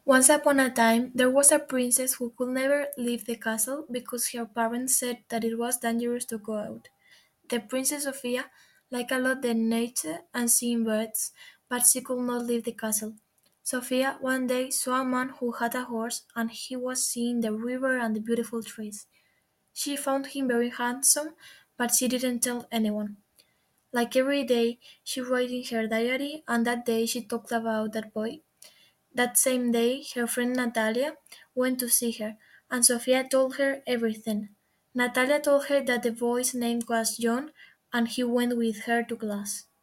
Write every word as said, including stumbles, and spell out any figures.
Once upon a time, there was a princess who could never leave the castle because her parents said that it was dangerous to go out. The Princess Sophia liked a lot the nature and seeing birds, but she could not leave the castle. Sophia one day saw a man who had a horse, and he was seeing the river and the beautiful trees. She found him very handsome, but she didn't tell anyone. Like every day, she wrote in her diary, and that day she talked about that boy. That same day, her friend Natalia went to see her, and Sofia told her everything. Natalia told her that the boy's name was John, and he went with her to class.